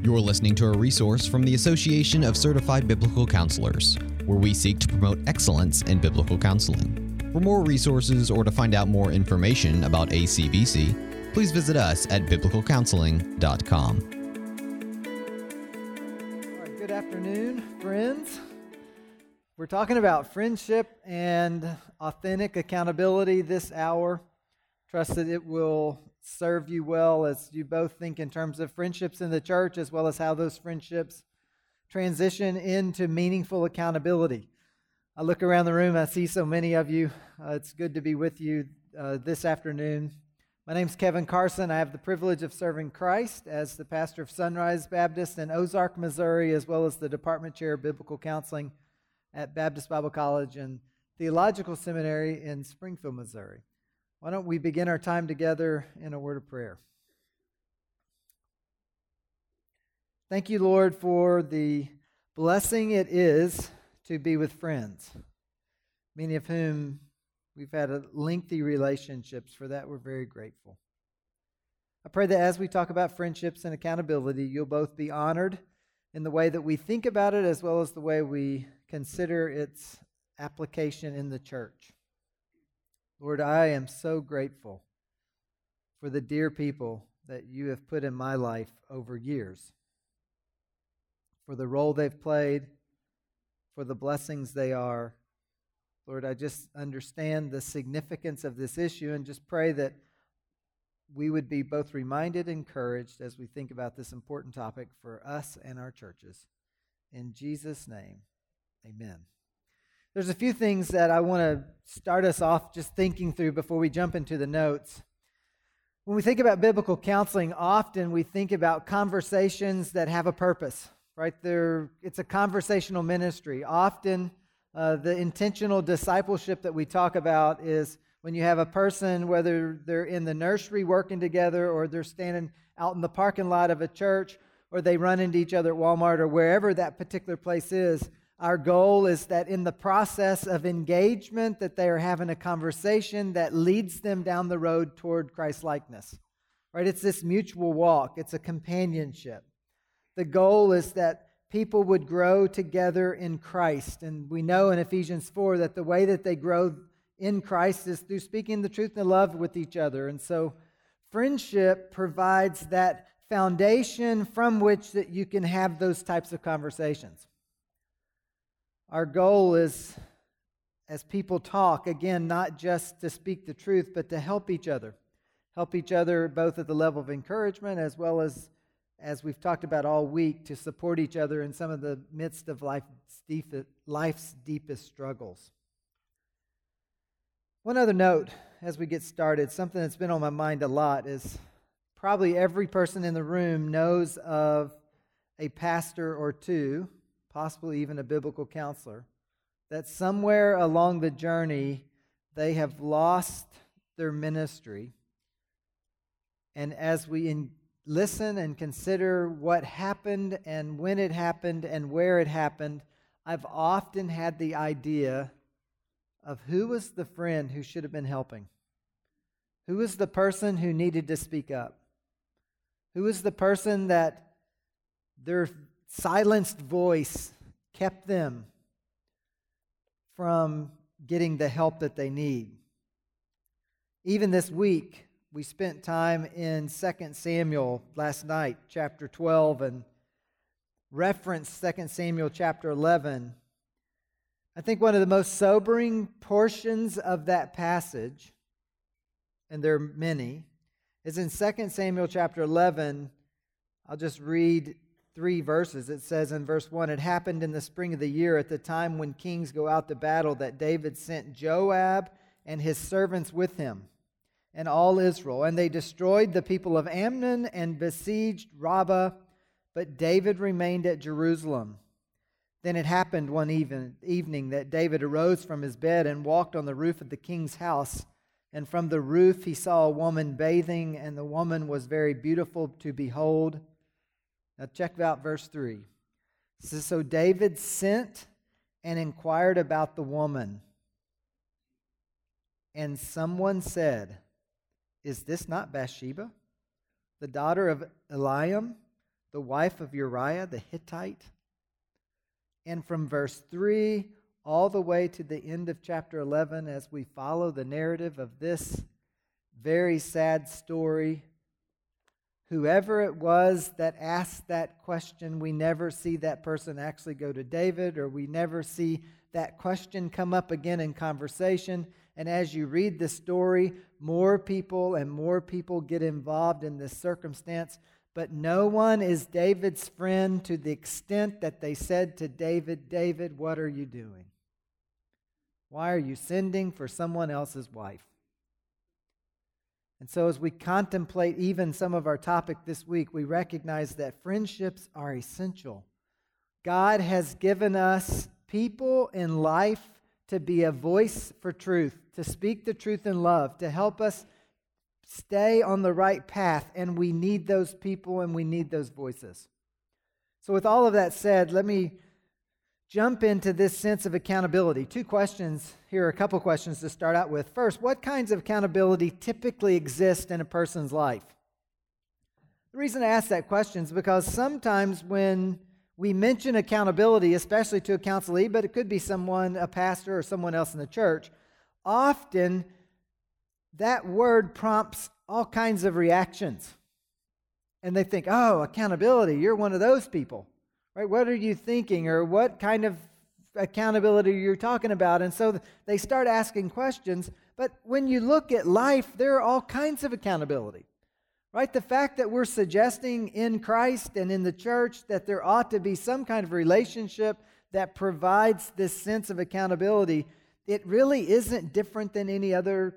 You're listening to a resource from the Association of Certified Biblical Counselors, where we seek to promote excellence in biblical counseling. For more resources or to find out more information about ACBC, please visit us at biblicalcounseling.com. All right, good afternoon, friends. We're talking about friendship and authentic accountability this hour. Trust that it will serve you well as you both think in terms of friendships in the church as well as how those friendships transition into meaningful accountability. I look around the room, I see so many of you. It's good to be with you this afternoon. My name's Kevin Carson. I have the privilege of serving Christ as the pastor of Sunrise Baptist in Ozark, Missouri, as well as the Department Chair of Biblical Counseling at Baptist Bible College and Theological Seminary in Springfield, Missouri. Why don't we begin our time together in a word of prayer? Thank you, Lord, for the blessing it is to be with friends, many of whom we've had lengthy relationships. For that, we're very grateful. I pray that as we talk about friendships and accountability, you'll both be honored in the way that we think about it as well as the way we consider its application in the church. Lord, I am so grateful for the dear people that you have put in my life over years, for the role they've played, for the blessings they are. Lord, I just understand the significance of this issue and just pray that we would be both reminded and encouraged as we think about this important topic for us and our churches. In Jesus' name, amen. There's a few things that I want to start us off just thinking through before we jump into the notes. When we think about biblical counseling, often we think about conversations that have a purpose, right? It's a conversational ministry. Often the intentional discipleship that we talk about is when you have a person, whether they're in the nursery working together or they're standing out in the parking lot of a church or they run into each other at Walmart or wherever that particular place is. Our goal is that in the process of engagement that they are having a conversation that leads them down the road toward Christ-likeness. Right? It's this mutual walk. It's a companionship. The goal is that people would grow together in Christ. And we know in Ephesians 4 that the way that they grow in Christ is through speaking the truth and love with each other. And so friendship provides that foundation from which that you can have those types of conversations. Our goal is, as people talk, again, not just to speak the truth, but to help each other. Help each other both at the level of encouragement as well as we've talked about all week, to support each other in some of the midst of life's deepest struggles. One other note as we get started, something that's been on my mind a lot is probably every person in the room knows of a pastor or two, possibly even a biblical counselor, that somewhere along the journey they have lost their ministry. And as we listen and consider what happened and when it happened and where it happened, I've often had the idea of who was the friend who should have been helping? Who was the person who needed to speak up? Who was the person that their silenced voice kept them from getting the help that they need? Even this week, we spent time in 2 Samuel last night, chapter 12, and referenced 2 Samuel chapter 11. I think one of the most sobering portions of that passage, and there are many, is in 2 Samuel chapter 11. I'll just read 3 verses. It says in verse 1, "It happened in the spring of the year at the time when kings go out to battle that David sent Joab and his servants with him and all Israel. And they destroyed the people of Ammon and besieged Rabbah, but David remained at Jerusalem. Then it happened one evening that David arose from his bed and walked on the roof of the king's house. And from the roof he saw a woman bathing, and the woman was very beautiful to behold." Now check out verse 3. It says, "So David sent and inquired about the woman. And someone said, 'Is this not Bathsheba, the daughter of Eliam, the wife of Uriah the Hittite. And from verse 3 all the way to the end of chapter 11, as we follow the narrative of this very sad story, whoever it was that asked that question, we never see that person actually go to David, or we never see that question come up again in conversation. And as you read the story, more people and more people get involved in this circumstance. But no one is David's friend to the extent that they said to David, "David, what are you doing? Why are you sending for someone else's wife?" And so as we contemplate even some of our topic this week, we recognize that friendships are essential. God has given us people in life to be a voice for truth, to speak the truth in love, to help us stay on the right path, and we need those people and we need those voices. So with all of that said, let me jump into this sense of accountability. Two questions here, a couple questions to start out with. First, what kinds of accountability typically exist in a person's life? The reason I ask that question is because sometimes when we mention accountability, especially to a counselee, but it could be someone, a pastor or someone else in the church, often that word prompts all kinds of reactions. And they think, "Oh, accountability, you're one of those people." Right? What are you thinking? Or what kind of accountability are you talking about? And so they start asking questions. But when you look at life, there are all kinds of accountability. Right? The fact that we're suggesting in Christ and in the church that there ought to be some kind of relationship that provides this sense of accountability, it really isn't different than any other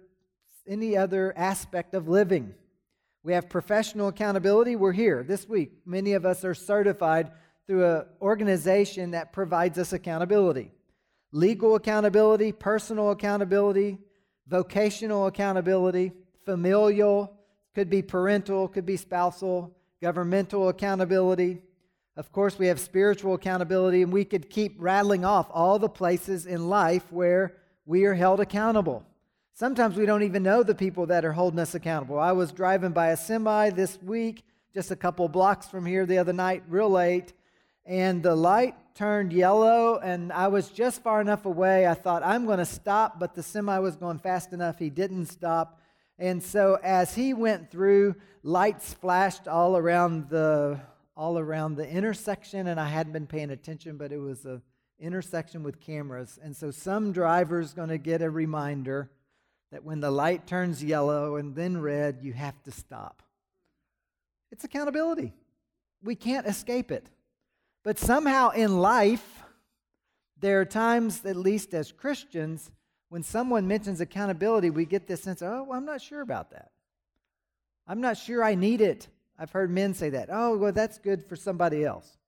aspect of living. We have professional accountability. We're here this week. Many of us are certified through an organization that provides us accountability. Legal accountability, personal accountability, vocational accountability, familial, could be parental, could be spousal, governmental accountability. Of course, we have spiritual accountability, and we could keep rattling off all the places in life where we are held accountable. Sometimes we don't even know the people that are holding us accountable. I was driving by a semi this week, just a couple blocks from here the other night, real late, and the light turned yellow, and I was just far enough away. I thought, I'm going to stop, but the semi was going fast enough. He didn't stop. And so as he went through, lights flashed all around the intersection, and I hadn't been paying attention, but it was an intersection with cameras. And so some driver's going to get a reminder that when the light turns yellow and then red, you have to stop. It's accountability. We can't escape it. But somehow in life, there are times, at least as Christians, when someone mentions accountability, we get this sense, "Oh, well, I'm not sure about that. I'm not sure I need it." I've heard men say that. "Oh, well, that's good for somebody else."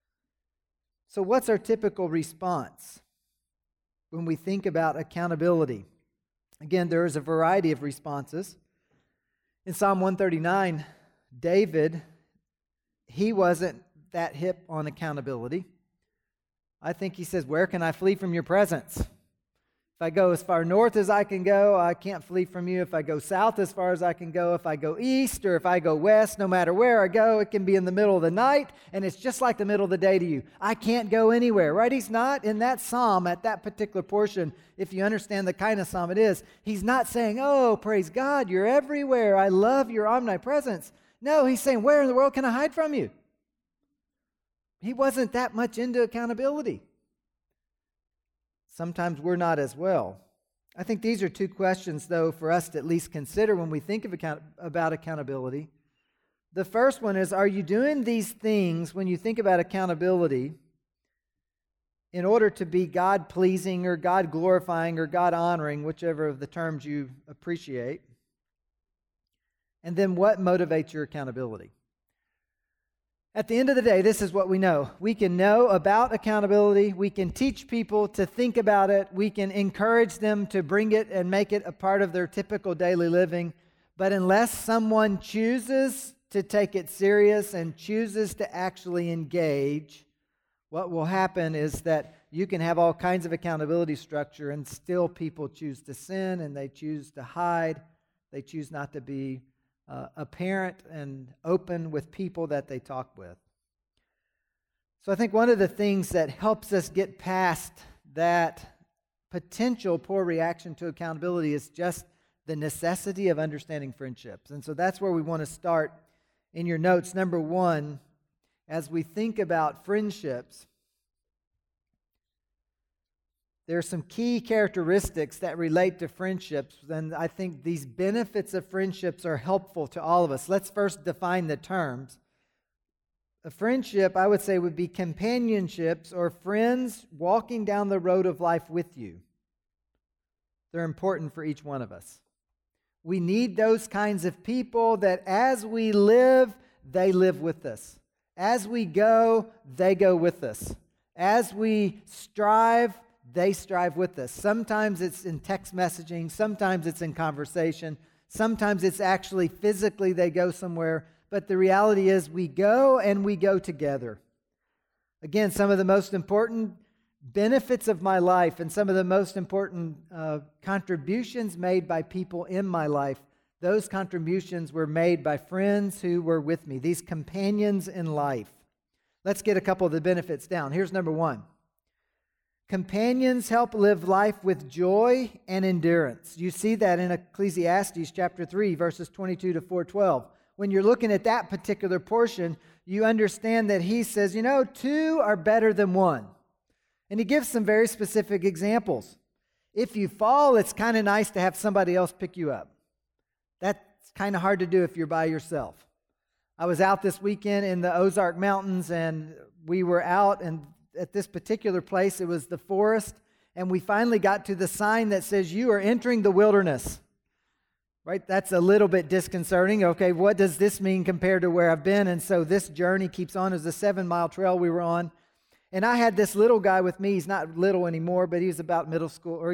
So what's our typical response when we think about accountability? Again, there is a variety of responses. In Psalm 139, David, he wasn't that hip on accountability. I think he says, "Where can I flee from your presence? If I go as far north as I can go, I can't flee from you. If I go south as far as I can go, if I go east or if I go west, no matter where I go, it can be in the middle of the night, and it's just like the middle of the day to you. I can't go anywhere," right? He's not in that psalm, at that particular portion, if you understand the kind of psalm it is, he's not saying, "Oh, praise God, you're everywhere. I love your omnipresence." No, he's saying, "Where in the world can I hide from you?" He wasn't that much into accountability. Sometimes we're not as well. I think these are two questions, though, for us to at least consider when we think of about accountability. The first one is, are you doing these things when you think about accountability in order to be God-pleasing or God-glorifying or God-honoring, whichever of the terms you appreciate? And then what motivates your accountability? At the end of the day, this is what we know. We can know about accountability. We can teach people to think about it. We can encourage them to bring it and make it a part of their typical daily living. But unless someone chooses to take it serious and chooses to actually engage, what will happen is that you can have all kinds of accountability structure and still people choose to sin and they choose to hide. They choose not to be apparent and open with people that they talk with. So I think one of the things that helps us get past that potential poor reaction to accountability is just the necessity of understanding friendships. And so that's where we want to start in your notes. Number one, as we think about friendships, there are some key characteristics that relate to friendships, and I think these benefits of friendships are helpful to all of us. Let's first define the terms. A friendship, I would say, would be companionships or friends walking down the road of life with you. They're important for each one of us. We need those kinds of people that as we live, they live with us. As we go, they go with us. As we strive, they strive with us. Sometimes it's in text messaging, sometimes it's in conversation, sometimes it's actually physically they go somewhere, but the reality is we go and we go together. Again, some of the most important benefits of my life and some of the most important contributions made by people in my life, those contributions were made by friends who were with me, these companions in life. Let's get a couple of the benefits down. Here's number one. Companions help live life with joy and endurance. You see that in Ecclesiastes chapter 3, verses 22 to 4:12. When you're looking at that particular portion, you understand that he says, two are better than one. And he gives some very specific examples. If you fall, it's kind of nice to have somebody else pick you up. That's kind of hard to do if you're by yourself. I was out this weekend in the Ozark Mountains, and we were out, and at this particular place, it was the forest, and we finally got to the sign that says, "You are entering the wilderness." Right? That's a little bit disconcerting. Okay, what does this mean compared to where I've been? And so this journey keeps on. It was a 7-mile trail we were on. And I had this little guy with me. He's not little anymore, but he's about middle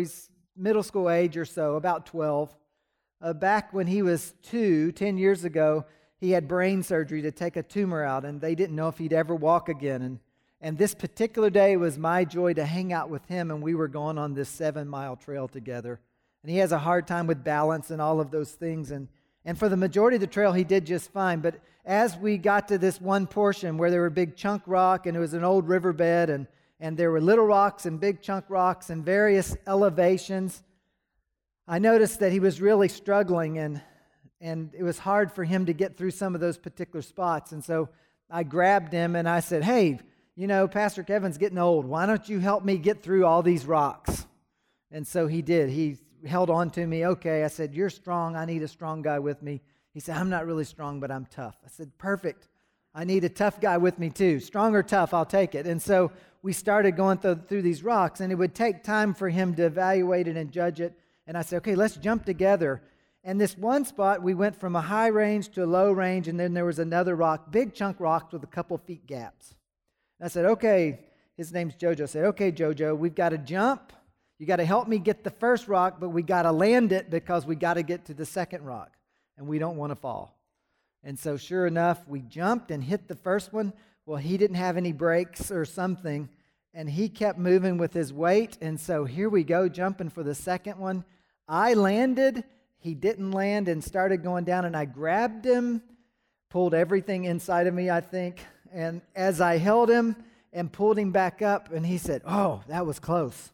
school age or so, about 12. Back when he was 10 years ago, he had brain surgery to take a tumor out, and they didn't know if he'd ever walk again. And this particular day, it was my joy to hang out with him, and we were going on this 7-mile trail together. And he has a hard time with balance and all of those things. And for the majority of the trail, he did just fine. But as we got to this one portion where there were big chunk rock, and it was an old riverbed, and there were little rocks and big chunk rocks and various elevations, I noticed that he was really struggling, and it was hard for him to get through some of those particular spots. And so I grabbed him and I said, "Hey, Pastor Kevin's getting old. Why don't you help me get through all these rocks?" And so he did. He held on to me. "Okay." I said, "You're strong. I need a strong guy with me." He said, "I'm not really strong, but I'm tough." I said, "Perfect. I need a tough guy with me too. Strong or tough, I'll take it." And so we started going through these rocks, and it would take time for him to evaluate it and judge it. And I said, "Okay, let's jump together." And this one spot, we went from a high range to a low range, and then there was another rock, big chunk rocks with a couple feet gaps. And I said, "Okay," his name's Jojo. I said, "Okay, Jojo, we've got to jump. You got to help me get the first rock, but we got to land it because we got to get to the second rock, and we don't want to fall." And so sure enough, we jumped and hit the first one. Well, he didn't have any brakes or something, and he kept moving with his weight. And so here we go, jumping for the second one. I landed, he didn't land, and started going down, and I grabbed him, pulled everything inside of me, I think, and as I held him and pulled him back up, and he said, "Oh, that was close."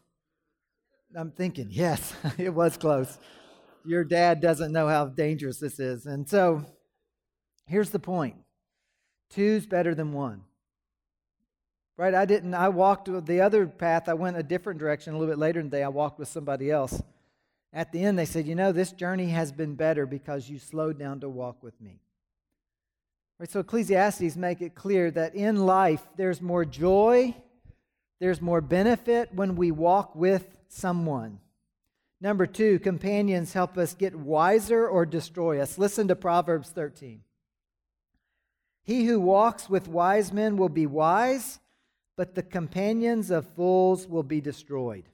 I'm thinking, yes, it was close. Your dad doesn't know how dangerous this is. And so here's the point. 2's better than 1. Right? I walked the other path. I went a different direction a little bit later in the day. I walked with somebody else. At the end, they said, "This journey has been better because you slowed down to walk with me." Right? So Ecclesiastes make it clear that in life, there's more joy, there's more benefit when we walk with someone. Number 2, companions help us get wiser or destroy us. Listen to Proverbs 13. "He who walks with wise men will be wise, but the companions of fools will be destroyed."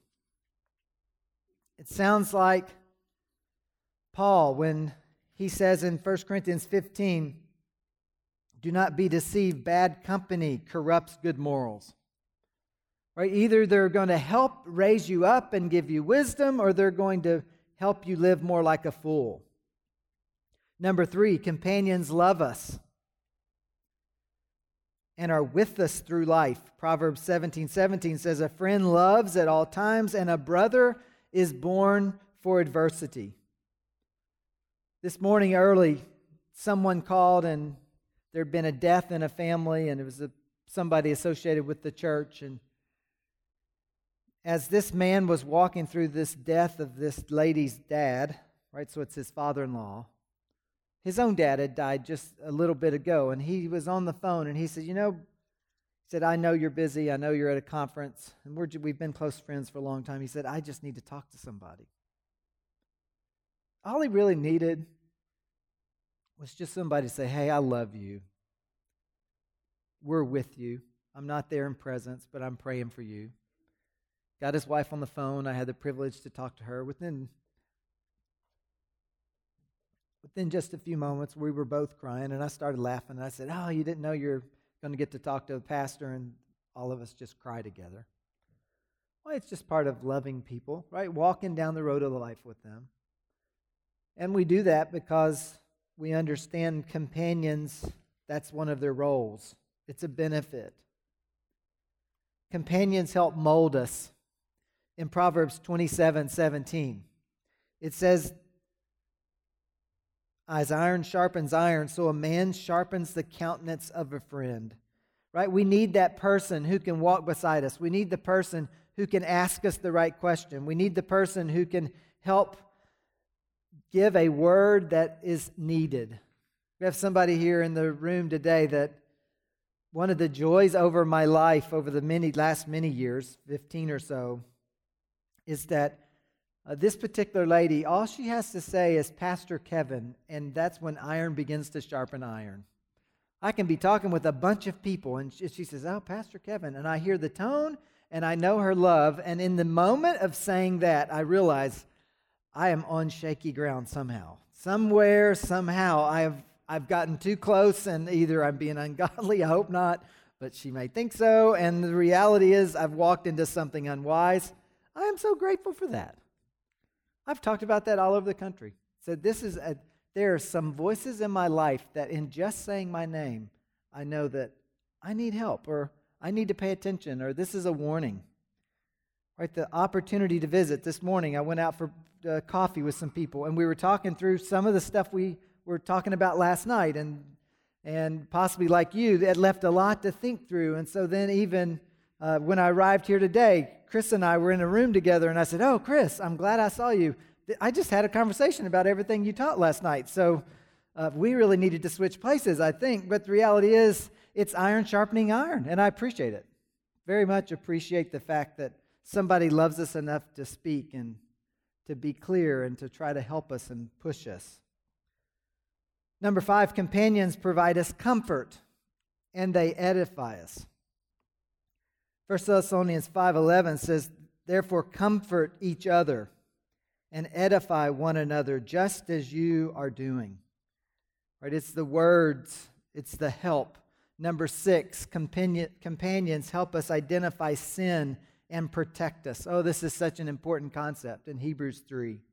It sounds like Paul when he says in 1 Corinthians 15, "Do not be deceived, bad company corrupts good morals." Right? Either they're going to help raise you up and give you wisdom, or they're going to help you live more like a fool. Number 3, companions love us. and are with us through life. Proverbs 17:17 says, a friend loves at all times, and a brother is born for adversity. This morning early, someone called, and there had been a death in a family, and it was somebody associated with the church. And as this man was walking through this death of this lady's dad, right, so it's his father-in-law, his own dad had died just a little bit ago, and he was on the phone, and he said, I know you're busy, I know you're at a conference, and we've been close friends for a long time. He said, I just need to talk to somebody. All he really needed was just somebody to say, hey, I love you. We're with you. I'm not there in presence, but I'm praying for you. Got his wife on the phone. I had the privilege to talk to her. Within just a few moments, we were both crying, and I started laughing. And I said, oh, you didn't know you're going to get to talk to a pastor, and all of us just cry together. Well, it's just part of loving people, right? Walking down the road of life with them. And we do that because we understand companions, that's one of their roles. It's a benefit. Companions help mold us. In Proverbs 27:17, it says, as iron sharpens iron, so a man sharpens the countenance of a friend. Right? We need that person who can walk beside us. We need the person who can ask us the right question. We need the person who can help give a word that is needed. We have somebody here in the room today that one of the joys over my life over the last many years, 15 or so, is that this particular lady, all she has to say is Pastor Kevin, and that's when iron begins to sharpen iron. I can be talking with a bunch of people, and she says, oh, Pastor Kevin, and I hear the tone, and I know her love, and in the moment of saying that, I realize I am on shaky ground somehow. Somewhere, somehow, I've gotten too close, and either I'm being ungodly, I hope not, but she may think so, and the reality is I've walked into something unwise. I am so grateful for that. I've talked about that all over the country. So there are some voices in my life that in just saying my name, I know that I need help, or I need to pay attention, or this is a warning. Right, the opportunity to visit. This morning I went out for coffee with some people, and we were talking through some of the stuff we were talking about last night, and possibly like you, that left a lot to think through. And so then even when I arrived here today, Chris and I were in a room together, and I said, oh, Chris, I'm glad I saw you. I just had a conversation about everything you taught last night. So we really needed to switch places, I think. But the reality is, it's iron sharpening iron, and I appreciate it. Very much appreciate the fact that somebody loves us enough to speak and to be clear and to try to help us and push us. Number 5, companions provide us comfort, and they edify us. 1 Thessalonians 5:11 says, therefore comfort each other and edify one another just as you are doing. Right? It's the words, it's the help. Number 6, companions help us identify sin and protect us. Oh, this is such an important concept in Hebrews 3. It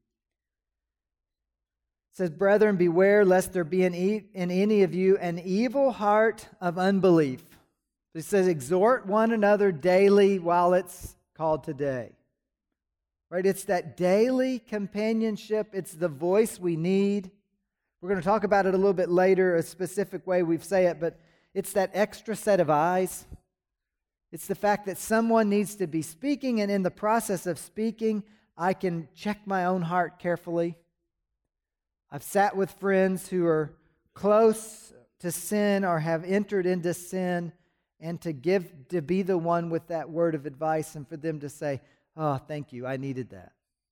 says, brethren, beware lest there be in any of you an evil heart of unbelief. It says, exhort one another daily while it's called today. Right? It's that daily companionship. It's the voice we need. We're going to talk about it a little bit later, a specific way we say it, but it's that extra set of eyes. It's the fact that someone needs to be speaking, and in the process of speaking, I can check my own heart carefully. I've sat with friends who are close to sin or have entered into sin, and to be the one with that word of advice, and for them to say, oh, thank you, I needed that.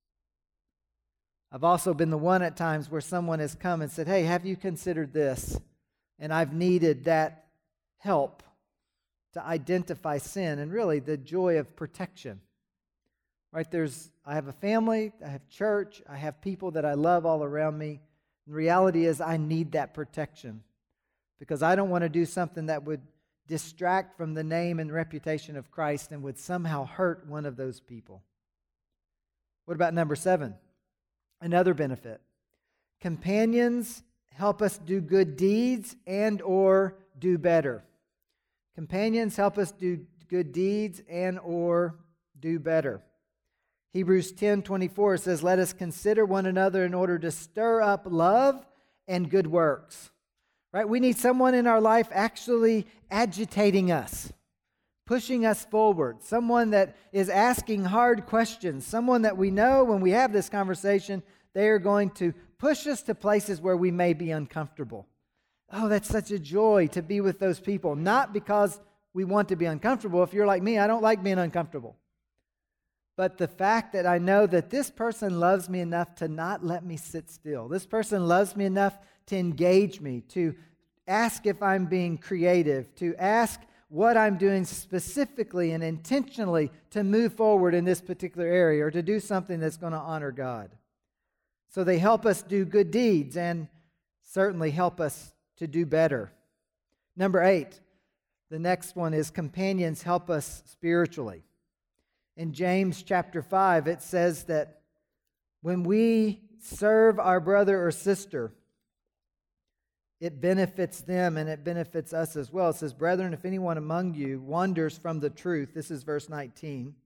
I've also been the one at times where someone has come and said, hey, have you considered this? And I've needed that help to identify sin, and really the joy of protection. Right? I have a family, I have church, I have people that I love all around me. And the reality is I need that protection, because I don't want to do something that would distract from the name and reputation of Christ and would somehow hurt one of those people. What about number 7? Another benefit. Companions help us do good deeds and or do better. Companions help us do good deeds and or do better. Hebrews 10:24 says, "Let us consider one another in order to stir up love and good works." Right? We need someone in our life actually agitating us, pushing us forward, someone that is asking hard questions, someone that we know when we have this conversation, they are going to push us to places where we may be uncomfortable. Oh, that's such a joy to be with those people, not because we want to be uncomfortable. If you're like me, I don't like being uncomfortable. But the fact that I know that this person loves me enough to not let me sit still. This person loves me enough to engage me, to ask if I'm being creative, to ask what I'm doing specifically and intentionally to move forward in this particular area or to do something that's going to honor God. So they help us do good deeds and certainly help us to do better. Number 8, the next one is companions help us spiritually. In James chapter 5, it says that when we serve our brother or sister, it benefits them and it benefits us as well. It says, "Brethren, if anyone among you wanders from the truth," this is verse 19,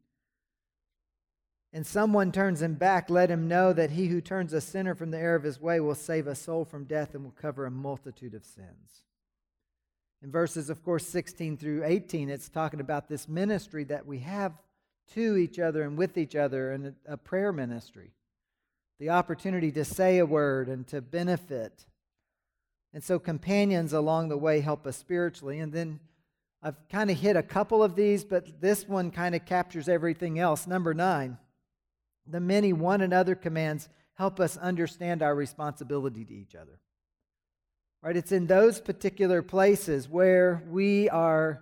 "and someone turns him back, let him know that he who turns a sinner from the error of his way will save a soul from death and will cover a multitude of sins." In verses, of course, 16 through 18, it's talking about this ministry that we have to each other and with each other, and a prayer ministry. The opportunity to say a word and to benefit. And so companions along the way help us spiritually. And then I've kind of hit a couple of these, but this one kind of captures everything else. Number 9, the many one another commands help us understand our responsibility to each other. Right? It's in those particular places where we are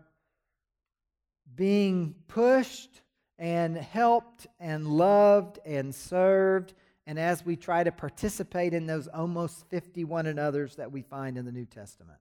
being pushed and helped and loved and served, and as we try to participate in those almost 50 one another's that we find in the New Testament.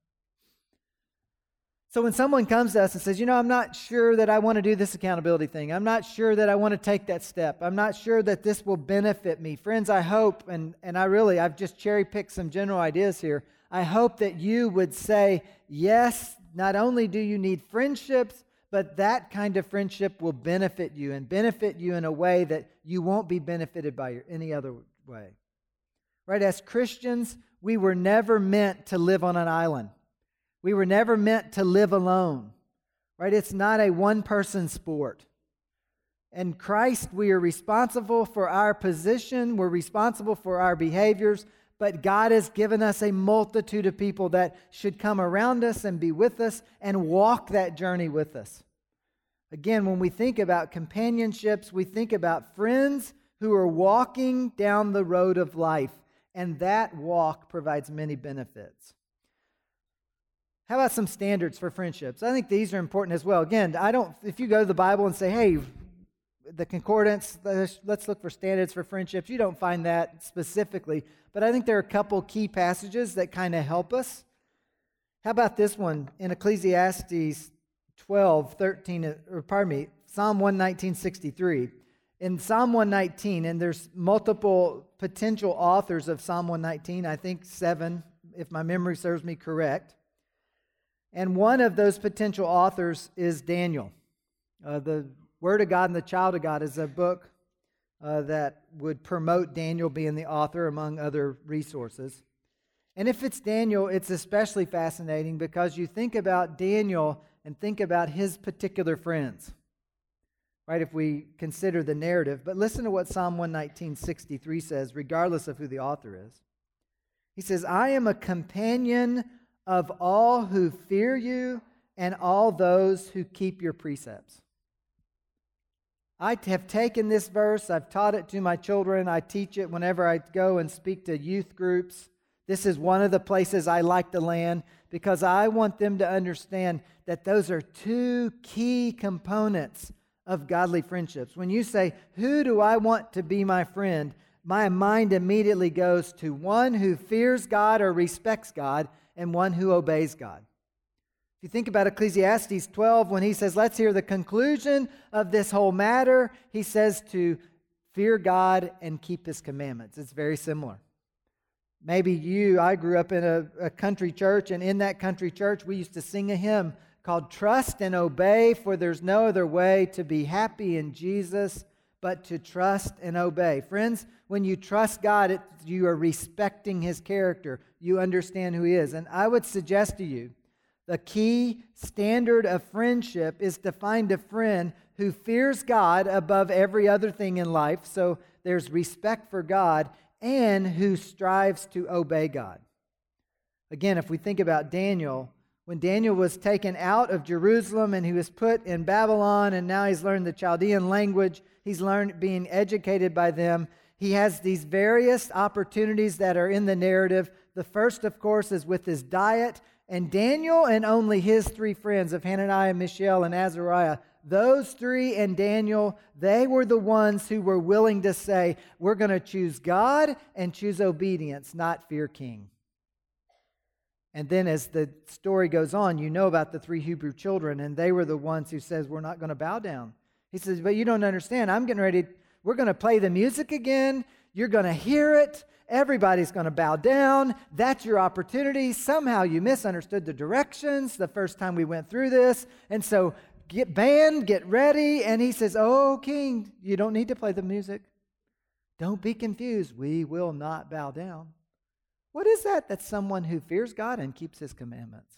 So when someone comes to us and says, I'm not sure that I want to do this accountability thing. I'm not sure that I want to take that step. I'm not sure that this will benefit me. Friends, I hope, and I've just cherry-picked some general ideas here. I hope that you would say, yes, not only do you need friendships, but that kind of friendship will benefit you and benefit you in a way that you won't be benefited by any other way. Right? As Christians, we were never meant to live on an island. We were never meant to live alone. Right? It's not a one-person sport. In Christ, we are responsible for our position. We're responsible for our behaviors. But God has given us a multitude of people that should come around us and be with us and walk that journey with us. Again, when we think about companionships, we think about friends who are walking down the road of life, and that walk provides many benefits. How about some standards for friendships? I think these are important as well. Again, if you go to the Bible and say, hey, the concordance, let's look for standards for friendships, you don't find that specifically. But I think there are a couple key passages that kind of help us. How about this one in Ecclesiastes 12:13, Psalm 119:63. In Psalm 119, and there's multiple potential authors of Psalm 119, I think 7, if my memory serves me correct. And one of those potential authors is Daniel. The Word of God and the Child of God is a book that would promote Daniel being the author, among other resources. And if it's Daniel, it's especially fascinating because you think about Daniel and think about his particular friends, right, if we consider the narrative. But listen to what Psalm 119:63 says, regardless of who the author is. He says, I am a companion of all who fear you and all those who keep your precepts. I have taken this verse, I've taught it to my children, I teach it whenever I go and speak to youth groups. This is one of the places I like to land because I want them to understand that those are two key components of godly friendships. When you say, who do I want to be my friend? My mind immediately goes to one who fears God or respects God and one who obeys God. If you think about Ecclesiastes 12, when he says, let's hear the conclusion of this whole matter, he says to fear God and keep his commandments. It's very similar. Maybe I grew up in a country church, and in that country church, we used to sing a hymn called Trust and Obey, for there's no other way to be happy in Jesus but to trust and obey. Friends, when you trust God, you are respecting His character. You understand who He is. And I would suggest to you, the key standard of friendship is to find a friend who fears God above every other thing in life, so there's respect for God, and who strives to obey God. Again, if we think about Daniel, when Daniel was taken out of Jerusalem and he was put in Babylon, and now he's learned the Chaldean language, he's learned being educated by them, he has these various opportunities that are in the narrative. The first, of course, is with his diet, and Daniel and only his three friends of Hananiah, Mishael, and Azariah, those three and Daniel, they were the ones who were willing to say, we're going to choose God and choose obedience, not fear king. And then as the story goes on, you know about the three Hebrew children, and they were the ones who says, we're not going to bow down. He says, but you don't understand. We're going to play the music again. You're going to hear it. Everybody's going to bow down. That's your opportunity. Somehow you misunderstood the directions the first time we went through this. And so get ready. And he says, oh, king, you don't need to play the music. Don't be confused. We will not bow down. What is that? That's someone who fears God and keeps His commandments.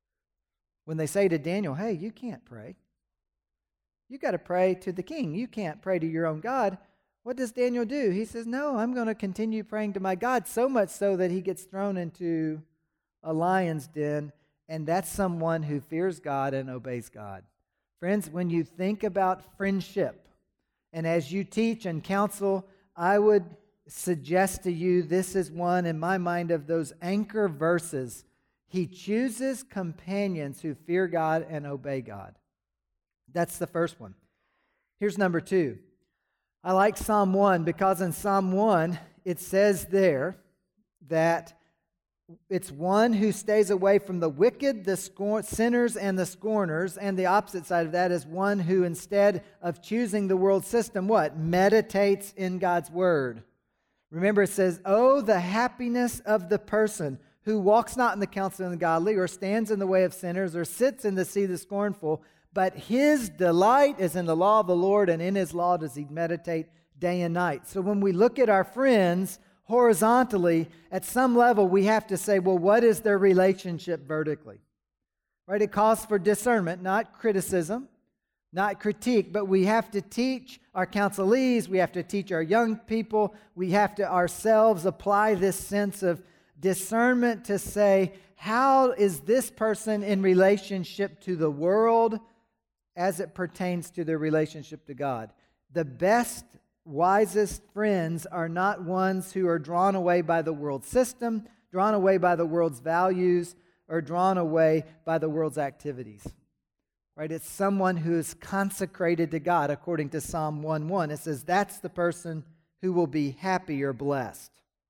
When they say to Daniel, hey, you can't pray. You got to pray to the king. You can't pray to your own God. What does Daniel do? He says, no, I'm going to continue praying to my God, so much so that he gets thrown into a lion's den, and that's someone who fears God and obeys God. Friends, when you think about friendship, and as you teach and counsel, I would suggest to you this is one, in my mind, of those anchor verses. He chooses companions who fear God and obey God. That's the first one. Here's number 2. I like Psalm 1 because in Psalm 1 it says there that it's one who stays away from the wicked, the sinners, and the scorners, and the opposite side of that is one who, instead of choosing the world system, what? Meditates in God's Word. Remember, it says, oh, the happiness of the person who walks not in the counsel of the godly, or stands in the way of sinners, or sits in the seat of the scornful, but his delight is in the law of the Lord, and in His law does he meditate day and night. So when we look at our friends horizontally, at some level we have to say, well, what is their relationship vertically? Right? It calls for discernment, not criticism, not critique, but we have to teach our counselees, we have to teach our young people, we have to ourselves apply this sense of discernment to say, how is this person in relationship to the world as it pertains to their relationship to God? The best, wisest friends are not ones who are drawn away by the world system, drawn away by the world's values, or drawn away by the world's activities. Right? It's someone who is consecrated to God, according to Psalm 1:1. It says that's the person who will be happy or blessed.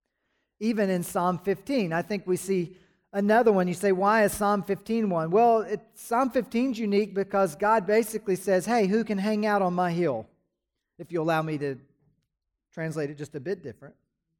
Even in Psalm 15, I think we see another one. You say, why is Psalm 15 one? Well, Psalm 15 is unique because God basically says, hey, who can hang out on my hill? If you allow me to translate it just a bit different.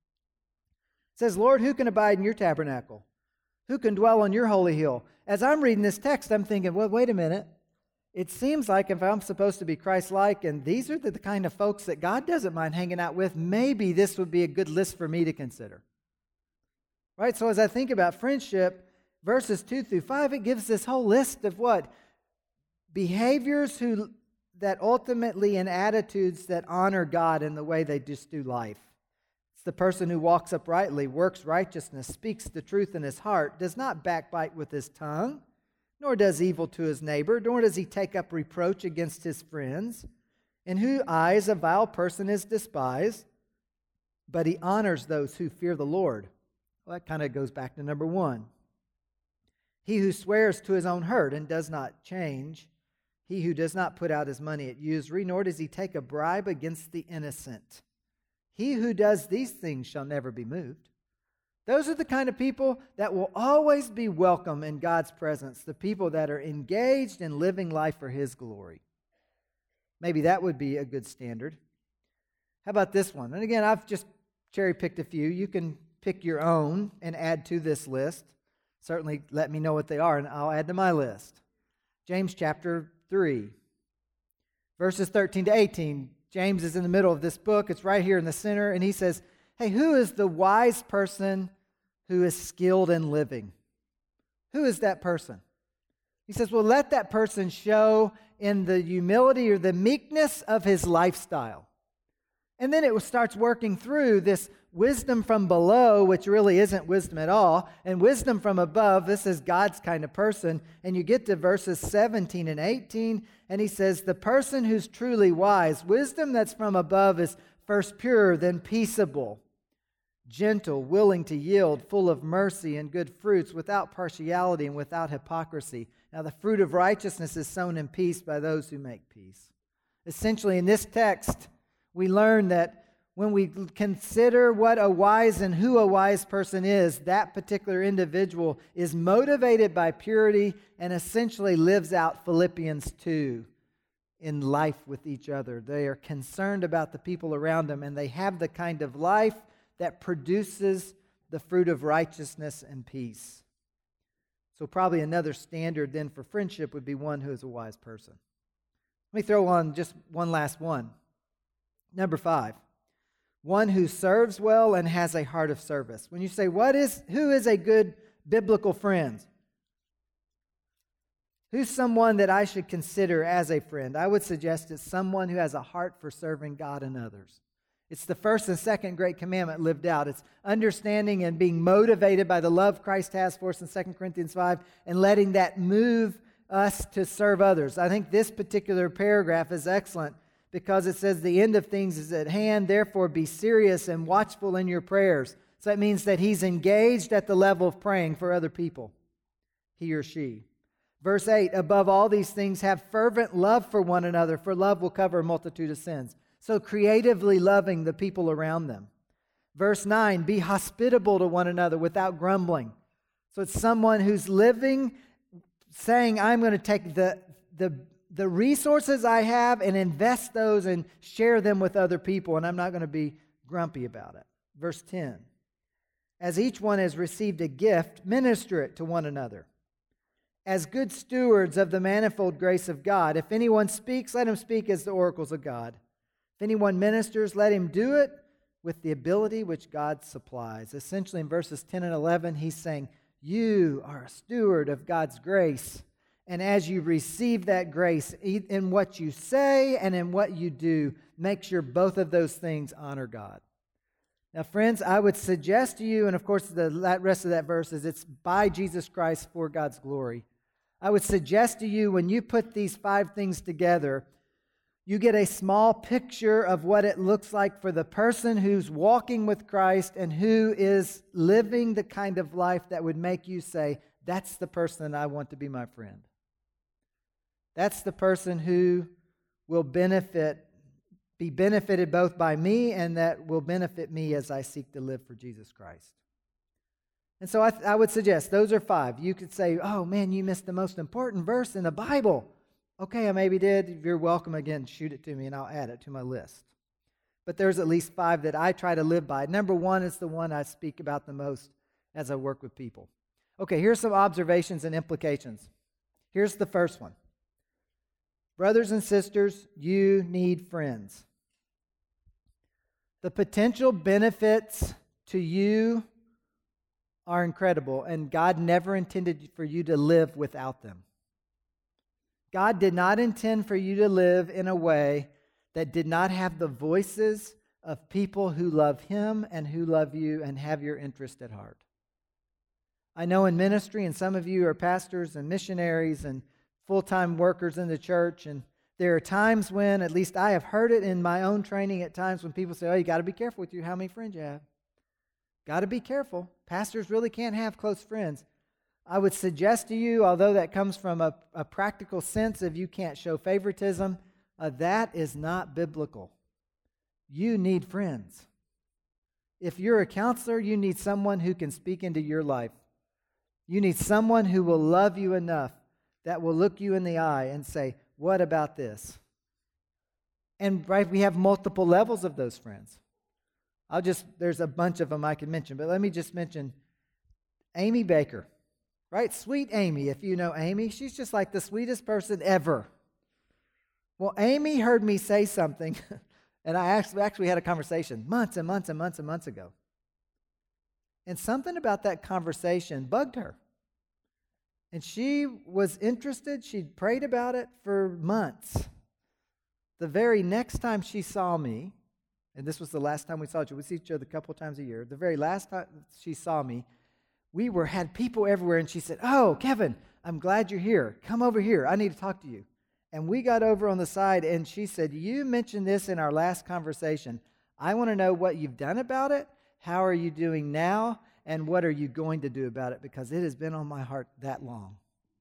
It says, Lord, who can abide in your tabernacle? Who can dwell on your holy hill? As I'm reading this text, I'm thinking, well, wait a minute. It seems like if I'm supposed to be Christ-like, and these are the kind of folks that God doesn't mind hanging out with, maybe this would be a good list for me to consider. Right? So as I think about friendship, verses 2 through 5, it gives this whole list of what? Behaviors that ultimately, and attitudes that honor God in the way they just do life. It's the person who walks uprightly, works righteousness, speaks the truth in his heart, does not backbite with his tongue, nor does evil to his neighbor, nor does he take up reproach against his friends, in whose eyes a vile person is despised, but he honors those who fear the Lord. Well, that kind of goes back to number 1. He who swears to his own hurt and does not change, he who does not put out his money at usury, nor does he take a bribe against the innocent. He who does these things shall never be moved. Those are the kind of people that will always be welcome in God's presence, the people that are engaged in living life for His glory. Maybe that would be a good standard. How about this one? And again, I've just cherry-picked a few. You can pick your own and add to this list. Certainly let me know what they are, and I'll add to my list. James chapter 3, verses 13 to 18. James is in the middle of this book. It's right here in the center. And he says, hey, who is the wise person who is skilled in living? Who is that person? He says, well, let that person show in the humility or the meekness of his lifestyle. And then it starts working through this wisdom from below, which really isn't wisdom at all, and wisdom from above. This is God's kind of person. And you get to verses 17 and 18, and he says, the person who's truly wise, wisdom that's from above is first pure, then peaceable, gentle, willing to yield, full of mercy and good fruits, without partiality and without hypocrisy. Now the fruit of righteousness is sown in peace by those who make peace. Essentially, in this text, we learn that when we consider what a wise and who a wise person is, that particular individual is motivated by purity and essentially lives out Philippians 2 in life with each other. They are concerned about the people around them, and they have the kind of life that produces the fruit of righteousness and peace. So probably another standard then for friendship would be one who is a wise person. Let me throw on just one last one. Number 5, one who serves well and has a heart of service. When you say, who is a good biblical friend? Who's someone that I should consider as a friend? I would suggest it's someone who has a heart for serving God and others. It's the first and second great commandment lived out. It's understanding and being motivated by the love Christ has for us in 2 Corinthians 5 and letting that move us to serve others. I think this particular paragraph is excellent because it says the end of things is at hand, therefore be serious and watchful in your prayers. So that means that he's engaged at the level of praying for other people, he or she. Verse 8, above all these things have fervent love for one another, for love will cover a multitude of sins. So creatively loving the people around them. Verse 9, be hospitable to one another without grumbling. So it's someone who's living, saying, I'm going to take the resources I have and invest those and share them with other people, and I'm not going to be grumpy about it. Verse 10, as each one has received a gift, minister it to one another. As good stewards of the manifold grace of God, if anyone speaks, let him speak as the oracles of God. If anyone ministers, let him do it with the ability which God supplies. Essentially, in verses 10 and 11, he's saying, you are a steward of God's grace. And as you receive that grace, in what you say and in what you do, make sure both of those things honor God. Now, friends, I would suggest to you, and of course the rest of that verse is it's by Jesus Christ for God's glory. I would suggest to you when you put these 5 things together, you get a small picture of what it looks like for the person who's walking with Christ and who is living the kind of life that would make you say, that's the person I want to be my friend. That's the person who will be benefited both by me and that will benefit me as I seek to live for Jesus Christ. And so I would suggest those are 5. You could say, oh man, you missed the most important verse in the Bible. Okay, I maybe did. If you're welcome again, shoot it to me and I'll add it to my list. But there's at least 5 that I try to live by. Number 1 is the one I speak about the most as I work with people. Okay, here's some observations and implications. Here's the first one. Brothers and sisters, you need friends. The potential benefits to you are incredible, and God never intended for you to live without them. God did not intend for you to live in a way that did not have the voices of people who love Him and who love you and have your interest at heart. I know in ministry, and some of you are pastors and missionaries and full-time workers in the church, and there are times when, at least I have heard it in my own training at times when people say, oh, you got to be careful with how many friends you have. Got to be careful. Pastors really can't have close friends. I would suggest to you, although that comes from a practical sense of you can't show favoritism, that is not biblical. You need friends. If you're a counselor, you need someone who can speak into your life. You need someone who will love you enough that will look you in the eye and say, what about this? And right, we have multiple levels of those friends. There's a bunch of them I could mention, but let me just mention Amy Baker, right? Sweet Amy, if you know Amy, she's just like the sweetest person ever. Well, Amy heard me say something, and I actually had a conversation months and months and months and months ago. And something about that conversation bugged her. And she was interested. She'd prayed about it for months. The very next time she saw me, and this was the last time we saw each other, we see each other a couple times a year. The very last time she saw me, we had people everywhere, and she said, "Oh, Kevin, I'm glad you're here. Come over here. I need to talk to you." And we got over on the side, and she said, "You mentioned this in our last conversation. I want to know what you've done about it. How are you doing now? And what are you going to do about it? Because it has been on my heart that long."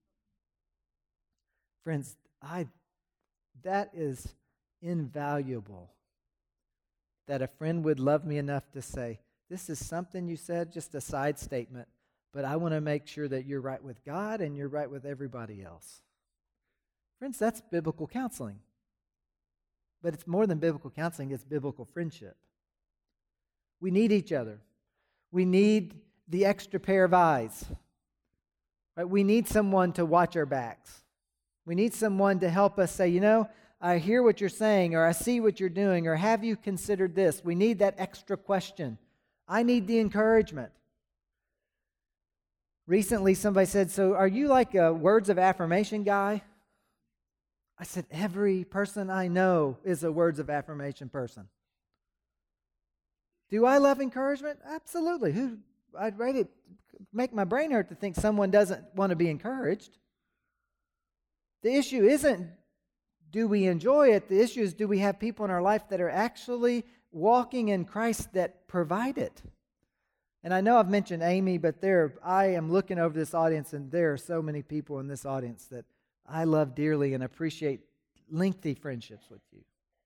Friends, that is invaluable. That a friend would love me enough to say, "This is something you said, just a side statement, but I want to make sure that you're right with God and you're right with everybody else." Friends, that's biblical counseling. But it's more than biblical counseling, it's biblical friendship. We need each other. We need the extra pair of eyes. Right? We need someone to watch our backs. We need someone to help us say, "I hear what you're saying," or "I see what you're doing," or "Have you considered this?" We need that extra question. I need the encouragement. Recently, somebody said, "So are you like a words of affirmation guy?" I said, "Every person I know is a words of affirmation person." Do I love encouragement? Absolutely. I'd rather make my brain hurt to think someone doesn't want to be encouraged. The issue isn't do we enjoy it. The issue is do we have people in our life that are actually walking in Christ that provide it. And I know I've mentioned Amy, but I am looking over this audience, and there are so many people in this audience that I love dearly and appreciate lengthy friendships with you.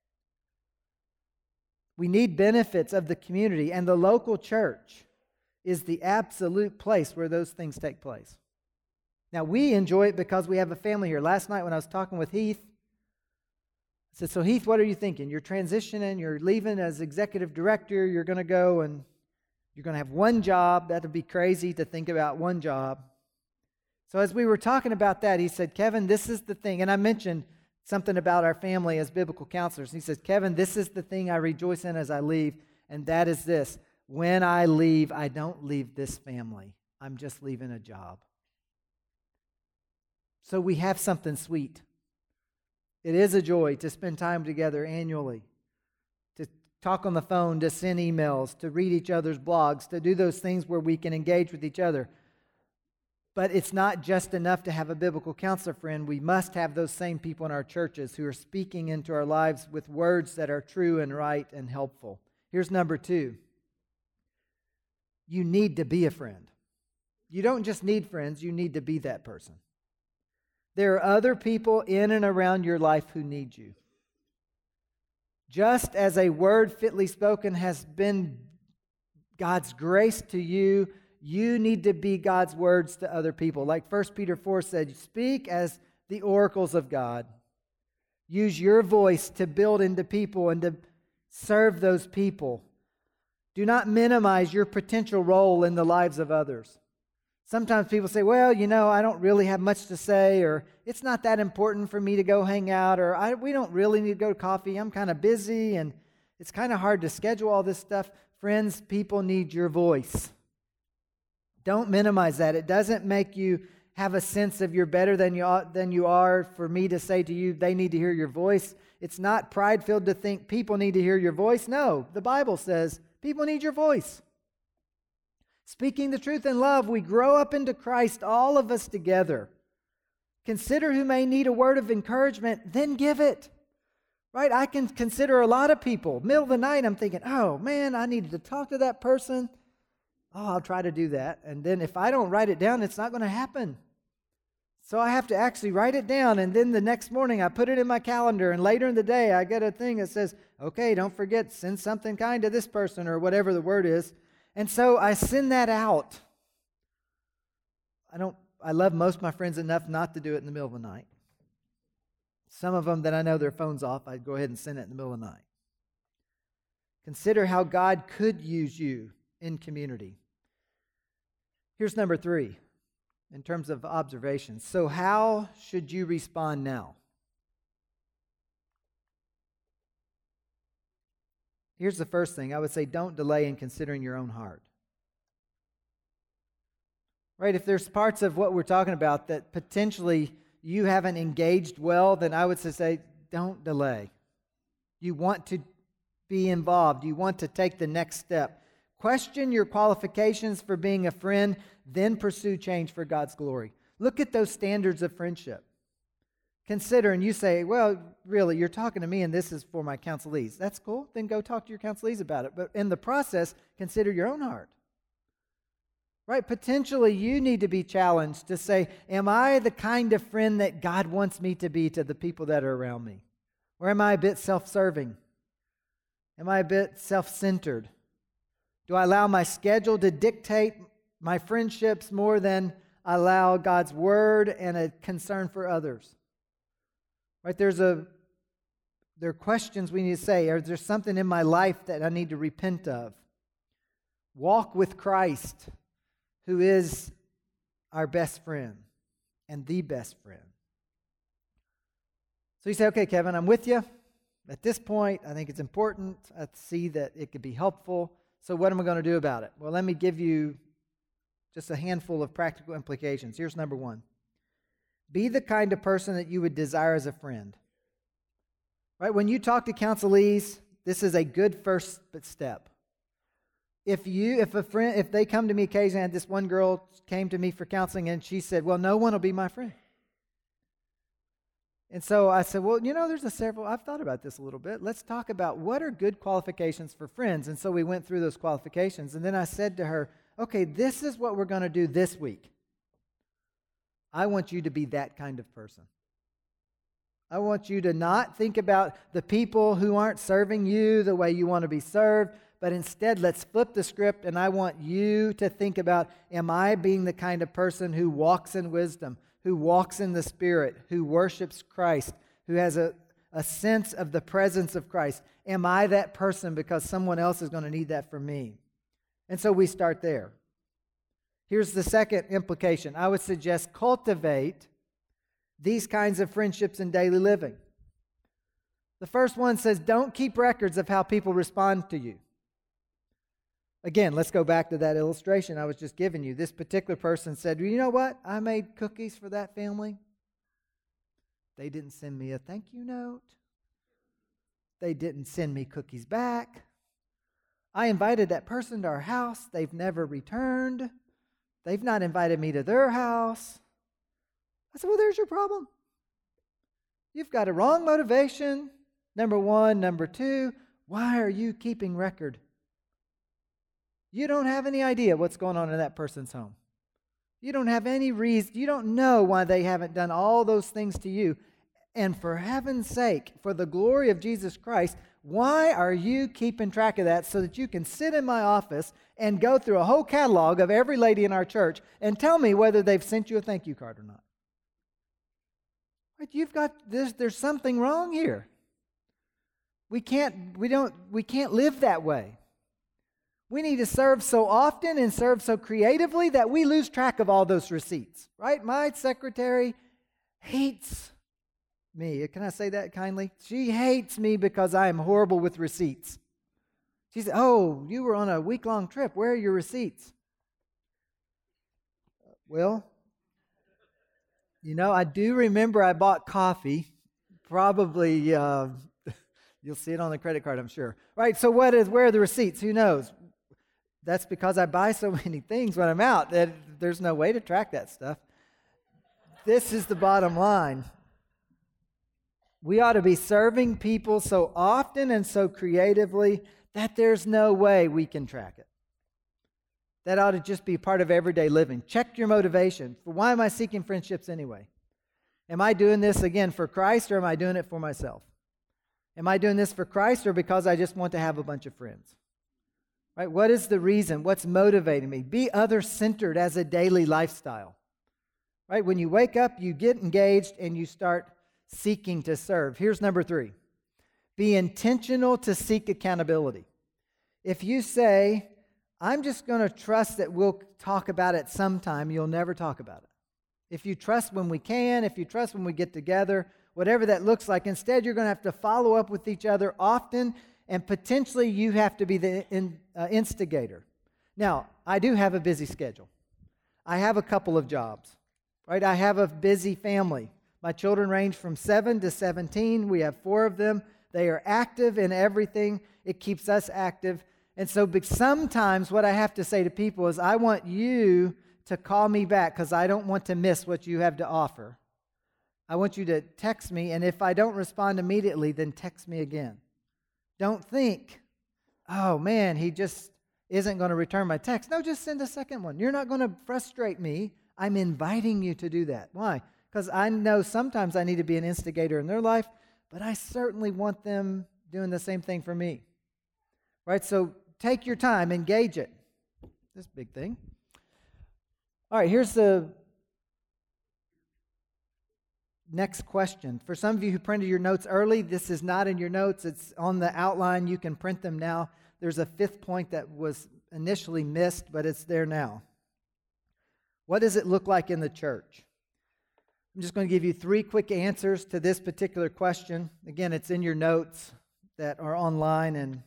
We need benefits of the community, and the local church is the absolute place where those things take place. Now, we enjoy it because we have a family here. Last night when I was talking with Heath, I said, "So Heath, what are you thinking? You're transitioning, you're leaving as executive director, you're going to go and you're going to have one job." That would be crazy to think about one job. So as we were talking about that, he said, "Kevin, this is the thing." And I mentioned something about our family as biblical counselors. He says, "Kevin, this is the thing I rejoice in as I leave, and that is this. When I leave, I don't leave this family. I'm just leaving a job." So we have something sweet. It is a joy to spend time together annually, to talk on the phone, to send emails, to read each other's blogs, to do those things where we can engage with each other. But it's not just enough to have a biblical counselor friend. We must have those same people in our churches who are speaking into our lives with words that are true and right and helpful. Here's number 2. You need to be a friend. You don't just need friends, you need to be that person. There are other people in and around your life who need you. Just as a word fitly spoken has been God's grace to you, you need to be God's words to other people. Like 1 Peter 4 said, speak as the oracles of God. Use your voice to build into people and to serve those people. Do not minimize your potential role in the lives of others. Sometimes people say, "Well, I don't really have much to say," or "It's not that important for me to go hang out," or "We don't really need to go to coffee. I'm kind of busy, and it's kind of hard to schedule all this stuff." Friends, people need your voice. Don't minimize that. It doesn't make you have a sense of you're better than you are for me to say to you, they need to hear your voice. It's not pride-filled to think people need to hear your voice. No, the Bible says people need your voice. Speaking the truth in love, we grow up into Christ, all of us together. Consider who may need a word of encouragement, then give it. Right? I can consider a lot of people. Middle of the night, I'm thinking, "Oh, man, I needed to talk to that person." Oh, I'll try to do that. And then if I don't write it down, it's not going to happen. So I have to actually write it down, and then the next morning I put it in my calendar, and later in the day I get a thing that says, "Okay, don't forget, send something kind to this person," or whatever the word is. And so I send that out. I love most of my friends enough not to do it in the middle of the night. Some of them that I know their phone's off, I'd go ahead and send it in the middle of the night. Consider how God could use you in community. Here's number 3. in terms of observations. So how should you respond now? Here's the first thing. I would say don't delay in considering your own heart. Right? If there's parts of what we're talking about that potentially you haven't engaged well, then I would say don't delay. You want to be involved. You want to take the next step. Question your qualifications for being a friend, then pursue change for God's glory. Look at those standards of friendship. Consider, and you say, well, really, you're talking to me and this is for my counselees. That's cool. Then go talk to your counselees about it. But in the process, consider your own heart. Right? Potentially, you need to be challenged to say, am I the kind of friend that God wants me to be to the people that are around me? Or am I a bit self-serving? Am I a bit self-centered? Do I allow my schedule to dictate my friendships more than I allow God's word and a concern for others? Right? There are questions we need to say. Is there something in my life that I need to repent of? Walk with Christ, who is our best friend and the best friend. So you say, okay, Kevin, I'm with you. At this point, I think it's important. I see that it could be helpful. So what am I going to do about it? Well, let me give you just a handful of practical implications. Here's number one. Be the kind of person that you would desire as a friend. Right? When you talk to counselees, this is a good first step. If they come to me occasionally, and this one girl came to me for counseling and she said, well, no one will be my friend. And so I said, well, I've thought about this a little bit. Let's talk about what are good qualifications for friends. And so we went through those qualifications. And then I said to her, okay, this is what we're going to do this week. I want you to be that kind of person. I want you to not think about the people who aren't serving you the way you want to be served, but instead let's flip the script and I want you to think about, am I being the kind of person who walks in wisdom, who walks in the Spirit, who worships Christ, who has a sense of the presence of Christ? Am I that person because someone else is going to need that from me? And so we start there. Here's the second implication. I would suggest cultivate these kinds of friendships in daily living. The first one says, don't keep records of how people respond to you. Again, let's go back to that illustration I was just giving you. This particular person said, you know what? I made cookies for that family. They didn't send me a thank you note. They didn't send me cookies back. I invited that person to our house. They've never returned. They've not invited me to their house. I said, well, there's your problem. You've got a wrong motivation, number one. Number two, why are you keeping record? You don't have any idea what's going on in that person's home. You don't have any reason. You don't know why they haven't done all those things to you. And for heaven's sake, for the glory of Jesus Christ, why are you keeping track of that so that you can sit in my office and go through a whole catalog of every lady in our church and tell me whether they've sent you a thank you card or not? Right, you've got this. There's something wrong here. We can't live that way. We need to serve so often and serve so creatively that we lose track of all those receipts, right? My secretary hates me. Can I say that kindly? She hates me because I am horrible with receipts. She said, oh, you were on a week-long trip. Where are your receipts? Well, I do remember I bought coffee. Probably, you'll see it on the credit card, I'm sure. Right, so where are the receipts? Who knows? That's because I buy so many things when I'm out that there's no way to track that stuff. This is the bottom line. We ought to be serving people so often and so creatively that there's no way we can track it. That ought to just be part of everyday living. Check your motivation. Why am I seeking friendships anyway? Am I doing this, again, for Christ, or am I doing it for myself? Am I doing this for Christ or because I just want to have a bunch of friends? Right? What is the reason? What's motivating me? Be other-centered as a daily lifestyle. Right? When you wake up, you get engaged and you start seeking to serve. Here's number 3. Be intentional to seek accountability. If you say, I'm just going to trust that we'll talk about it sometime, you'll never talk about it. If you trust when we can, if you trust when we get together, whatever that looks like. Instead, you're going to have to follow up with each other often, and potentially you have to be the instigator. Now, I do have a busy schedule. I have a couple of jobs, right? I have a busy family. My children range from 7 to 17. We have 4 of them. They are active in everything. It keeps us active. And so sometimes what I have to say to people is, I want you to call me back because I don't want to miss what you have to offer. I want you to text me, and if I don't respond immediately, then text me again. Don't think, oh man, he just isn't going to return my text. No, just send a second one. You're not going to frustrate me. I'm inviting you to do that. Why? Because I know sometimes I need to be an instigator in their life, but I certainly want them doing the same thing for me. Right? So take your time, engage it. This big thing. All right, here's the next question. For some of you who printed your notes early, this is not in your notes. It's on the outline. You can print them now. There's a 5th point that was initially missed, but it's there now. What does it look like in the church? I'm just going to give you 3 quick answers to this particular question. Again, it's in your notes that are online and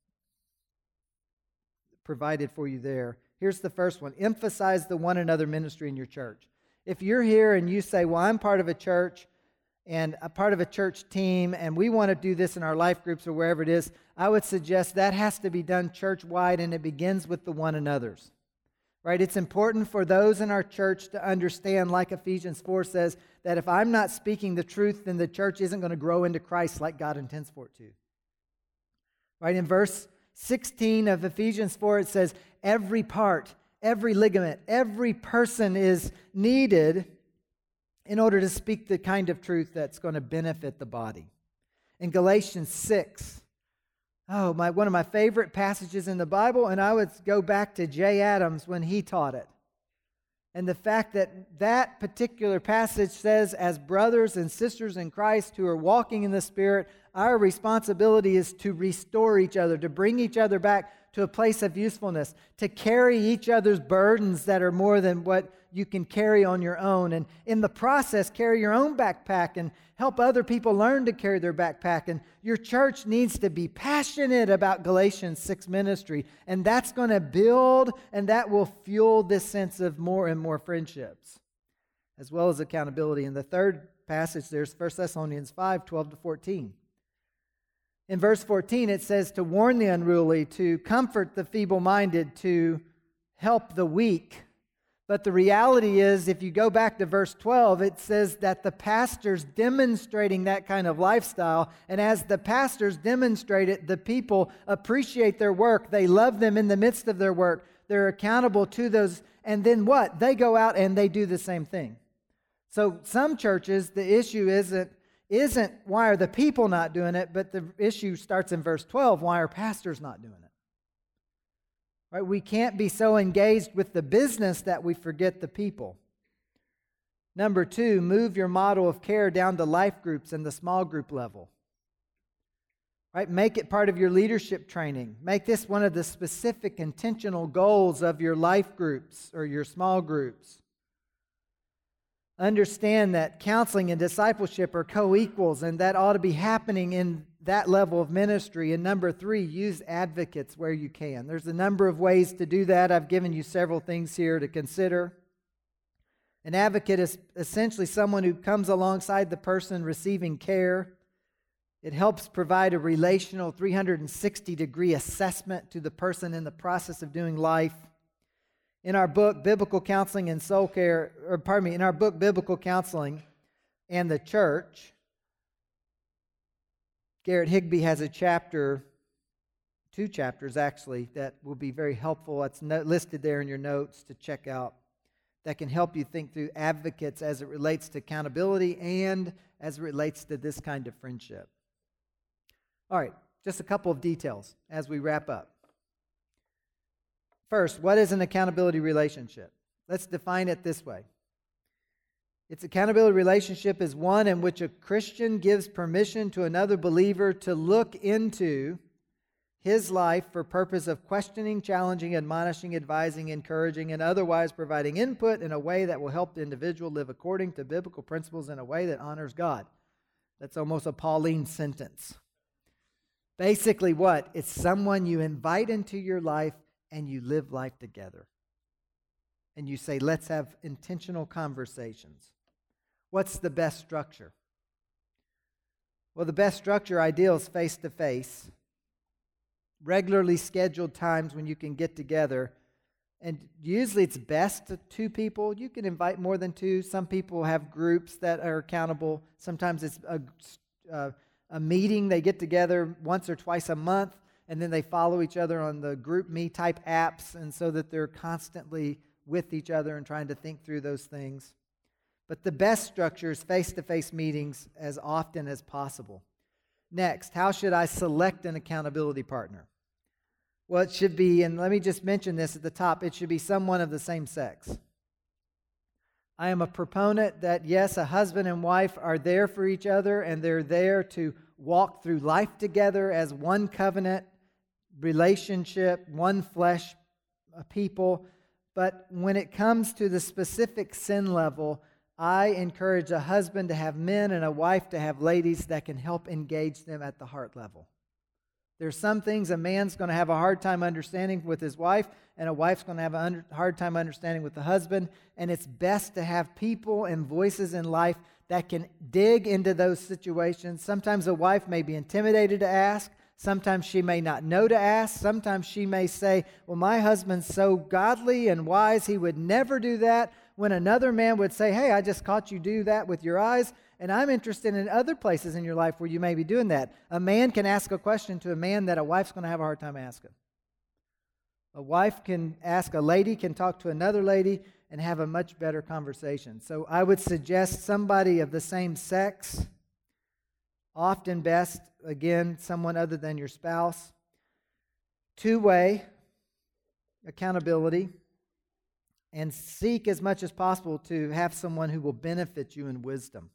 provided for you there. Here's the first one. Emphasize the one another ministry in your church. If you're here and you say, well, I'm part of a church and a part of a church team, and we want to do this in our life groups or wherever it is, I would suggest that has to be done church-wide, and it begins with the one another's. Right? It's important for those in our church to understand, like Ephesians 4 says, that if I'm not speaking the truth, then the church isn't going to grow into Christ like God intends for it to. Right? In verse 16 of Ephesians 4, it says, every part, every ligament, every person is needed in order to speak the kind of truth that's going to benefit the body. In Galatians 6, one of my favorite passages in the Bible, and I would go back to Jay Adams when he taught it. And the fact that that particular passage says, as brothers and sisters in Christ who are walking in the Spirit, our responsibility is to restore each other, to bring each other back to a place of usefulness, to carry each other's burdens that are more than what you can carry on your own. And in the process, carry your own backpack and help other people learn to carry their backpack. And your church needs to be passionate about Galatians 6 ministry. And that's going to build, and that will fuel this sense of more and more friendships, as well as accountability. And the third passage, there's 1 Thessalonians 5, 12 to 14. In verse 14, it says to warn the unruly, to comfort the feeble-minded, to help the weak. But the reality is, if you go back to verse 12, it says that the pastor's demonstrating that kind of lifestyle. And as the pastors demonstrate it, the people appreciate their work. They love them in the midst of their work. They're accountable to those. And then what? They go out and they do the same thing. So some churches, the issue isn't why are the people not doing it, but the issue starts in verse 12, why are pastors not doing it? Right? We can't be so engaged with the business that we forget the people. Number 2, move your model of care down to life groups and the small group level. Right? Make it part of your leadership training. Make this one of the specific intentional goals of your life groups or your small groups. Understand that counseling and discipleship are co-equals, and that ought to be happening in that level of ministry. And number 3, use advocates where you can. There's a number of ways to do that. I've given you several things here to consider. An advocate is essentially someone who comes alongside the person receiving care. It helps provide a relational 360-degree assessment to the person in the process of doing life. In our book, Biblical Counseling and Soul Care, in our book, Biblical Counseling and the Church, Garrett Higbee has a chapter, 2 chapters actually, that will be very helpful. It's listed there in your notes to check out, that can help you think through advocates as it relates to accountability and as it relates to this kind of friendship. All right, just a couple of details as we wrap up. First, what is an accountability relationship? Let's define it this way. Its accountability relationship is one in which a Christian gives permission to another believer to look into his life for purpose of questioning, challenging, admonishing, advising, encouraging, and otherwise providing input in a way that will help the individual live according to biblical principles in a way that honors God. That's almost a Pauline sentence. Basically what? It's someone you invite into your life and you live life together. And you say, let's have intentional conversations. What's the best structure? Well, the best structure ideal is face-to-face. Regularly scheduled times when you can get together. And usually it's best to two people. You can invite more than two. Some people have groups that are accountable. Sometimes it's a meeting. They get together once or twice a month, and then they follow each other on the GroupMe type apps, and so that they're constantly with each other and trying to think through those things. But the best structure is face-to-face meetings as often as possible. Next, how should I select an accountability partner? Well, it should be, and let me just mention this at the top, it should be someone of the same sex. I am a proponent that, yes, a husband and wife are there for each other, and they're there to walk through life together as one covenant relationship, one flesh people. But when it comes to the specific sin level, I encourage a husband to have men and a wife to have ladies that can help engage them at the heart level. There's some things a man's going to have a hard time understanding with his wife, and a wife's going to have a hard time understanding with the husband, and it's best to have people and voices in life that can dig into those situations. Sometimes a wife may be intimidated to ask. Sometimes she may not know to ask. Sometimes she may say, well, my husband's so godly and wise, he would never do that. When another man would say, hey, I just caught you do that with your eyes, and I'm interested in other places in your life where you may be doing that. A man can ask a question to a man that a wife's going to have a hard time asking. A wife can ask, a lady can talk to another lady and have a much better conversation. So I would suggest somebody of the same sex, often best, again, someone other than your spouse. Two-way accountability. And seek as much as possible to have someone who will benefit you in wisdom.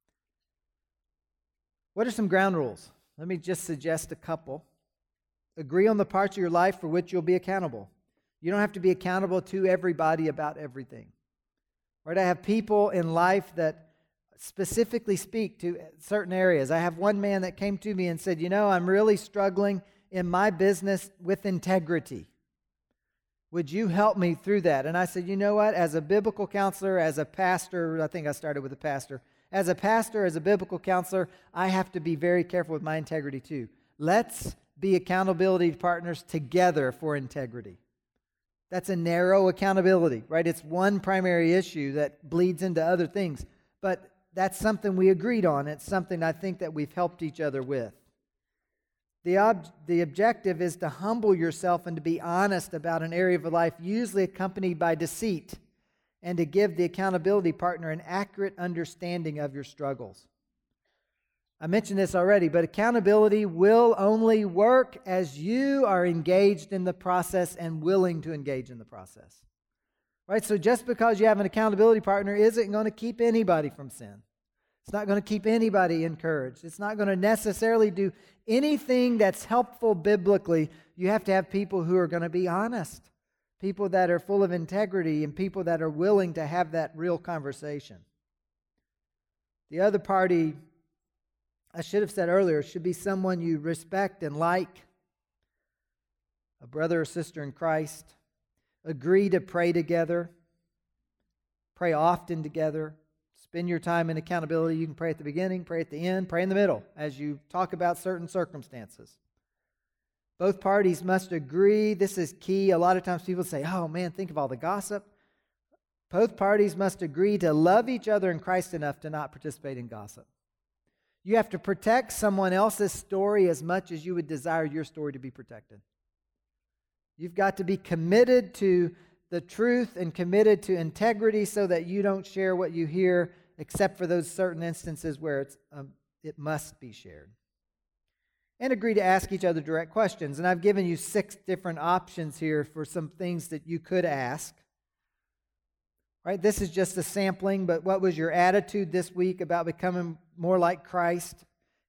What are some ground rules? Let me just suggest a couple. Agree on the parts of your life for which you'll be accountable. You don't have to be accountable to everybody about everything. Right? I have people in life that specifically speak to certain areas. I have one man that came to me and said, I'm really struggling in my business with integrity. Would you help me through that? And I said, you know what? As a biblical counselor, as a pastor, I think I started with a pastor. As a pastor, as a biblical counselor, I have to be very careful with my integrity too. Let's be accountability partners together for integrity. That's a narrow accountability, right? It's one primary issue that bleeds into other things. But that's something we agreed on. It's something I think that we've helped each other with. The objective is to humble yourself and to be honest about an area of life, usually accompanied by deceit, and to give the accountability partner an accurate understanding of your struggles. I mentioned this already, but accountability will only work as you are engaged in the process and willing to engage in the process. Right? So just because you have an accountability partner isn't going to keep anybody from sin. It's not going to keep anybody encouraged. It's not going to necessarily do anything that's helpful biblically. You have to have people who are going to be honest, people that are full of integrity, and people that are willing to have that real conversation. The other party, I should have said earlier, should be someone you respect and like, a brother or sister in Christ. Agree to pray together. Pray often together. Spend your time in accountability. You can pray at the beginning, pray at the end, pray in the middle as you talk about certain circumstances. Both parties must agree. This is key. A lot of times people say, oh man, think of all the gossip. Both parties must agree to love each other in Christ enough to not participate in gossip. You have to protect someone else's story as much as you would desire your story to be protected. You've got to be committed to the truth and committed to integrity so that you don't share what you hear except for those certain instances where it must be shared. And agree to ask each other direct questions. And I've given you 6 different options here for some things that you could ask. Right? This is just a sampling, but what was your attitude this week about becoming more like Christ?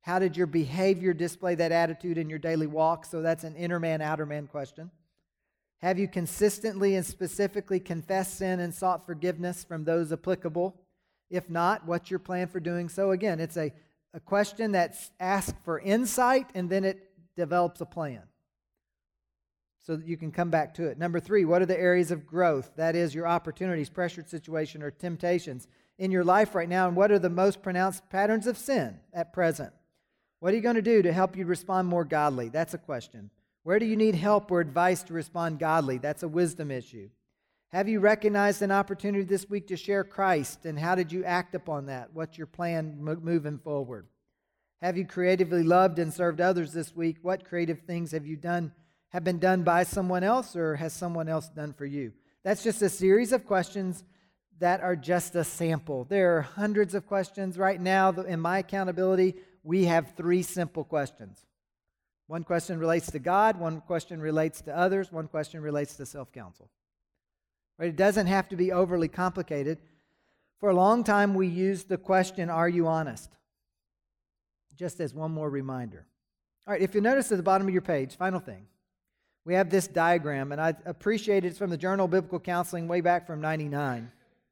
How did your behavior display that attitude in your daily walk? So that's an inner man, outer man question. Have you consistently and specifically confessed sin and sought forgiveness from those applicable? If not, what's your plan for doing so? Again, it's a question that's asked for insight, and then it develops a plan so that you can come back to it. Number 3, what are the areas of growth? That is, your opportunities, pressured situation, or temptations in your life right now, and what are the most pronounced patterns of sin at present? What are you going to do to help you respond more godly? That's a question. Where do you need help or advice to respond godly? That's a wisdom issue. Have you recognized an opportunity this week to share Christ, and how did you act upon that? What's your plan moving forward? Have you creatively loved and served others this week? What creative things have been done by someone else, or has someone else done for you? That's just a series of questions that are just a sample. There are hundreds of questions. Right now, in my accountability, we have 3 simple questions. One question relates to God, one question relates to others, one question relates to self-counsel. Right? It doesn't have to be overly complicated. For a long time, we used the question, are you honest? Just as one more reminder. All right, if you notice at the bottom of your page, final thing, we have this diagram, and I appreciate it. It's from the Journal of Biblical Counseling way back from 1999.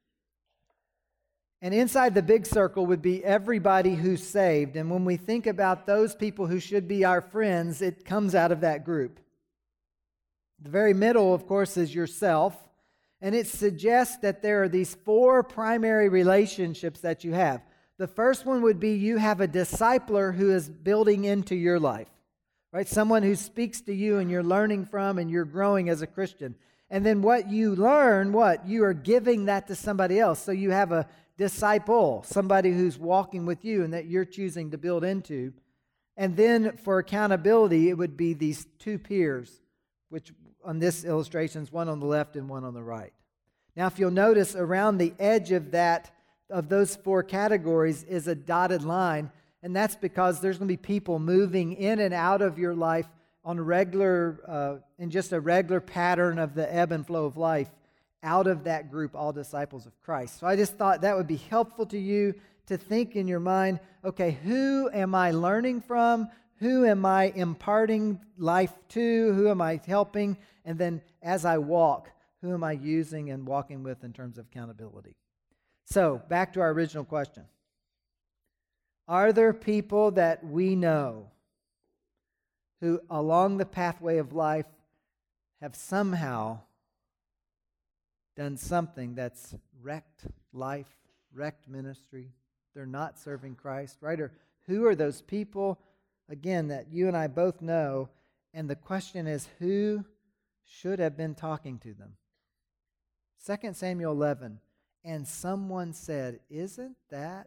And inside the big circle would be everybody who's saved. And when we think about those people who should be our friends, it comes out of that group. The very middle, of course, is yourself. And it suggests that there are these 4 primary relationships that you have. The first one would be you have a discipler who is building into your life. Right? Someone who speaks to you and you're learning from and you're growing as a Christian. And then what you learn, you are giving that to somebody else. So you have a disciple, somebody who's walking with you and that you're choosing to build into. And then for accountability, it would be these 2 peers, which on this illustration is one on the left and one on the right. Now, if you'll notice, around the edge of those 4 categories is a dotted line, and that's because there's going to be people moving in and out of your life on in just a regular pattern of the ebb and flow of life. Out of that group, all disciples of Christ. So I just thought that would be helpful to you to think in your mind, okay, who am I learning from? Who am I imparting life to? Who am I helping? And then as I walk, who am I using and walking with in terms of accountability? So back to our original question. Are there people that we know who along the pathway of life have somehow done something that's wrecked life, wrecked ministry? They're not serving Christ, right? Or who are those people, again, that you and I both know? And the question is, who should have been talking to them? 2 Samuel 11, and someone said, isn't that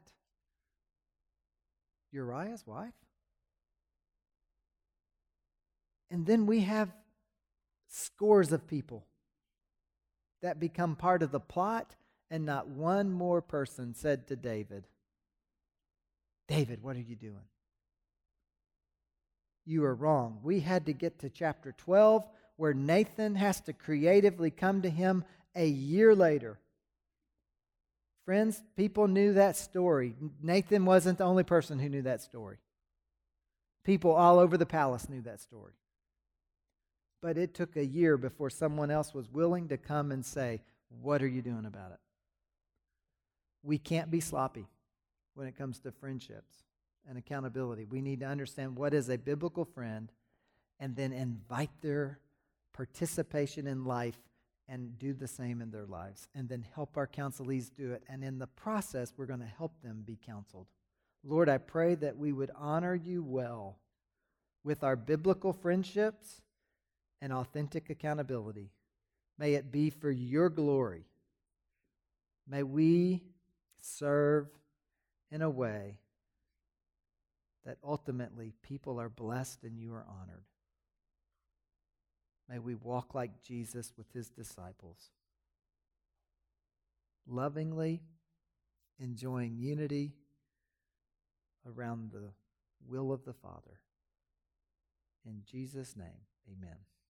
Uriah's wife? And then we have scores of people that become part of the plot, and not one more person said to David, David, what are you doing? You are wrong. We had to get to chapter 12 where Nathan has to creatively come to him a year later. Friends, people knew that story. Nathan wasn't the only person who knew that story. People all over the palace knew that story. But it took a year before someone else was willing to come and say, what are you doing about it? We can't be sloppy when it comes to friendships and accountability. We need to understand what is a biblical friend and then invite their participation in life and do the same in their lives. And then help our counselees do it. And in the process, we're going to help them be counseled. Lord, I pray that we would honor you well with our biblical friendships and authentic accountability. May it be for your glory. May we serve in a way that ultimately people are blessed and you are honored. May we walk like Jesus with his disciples, lovingly enjoying unity around the will of the Father. In Jesus' name, amen.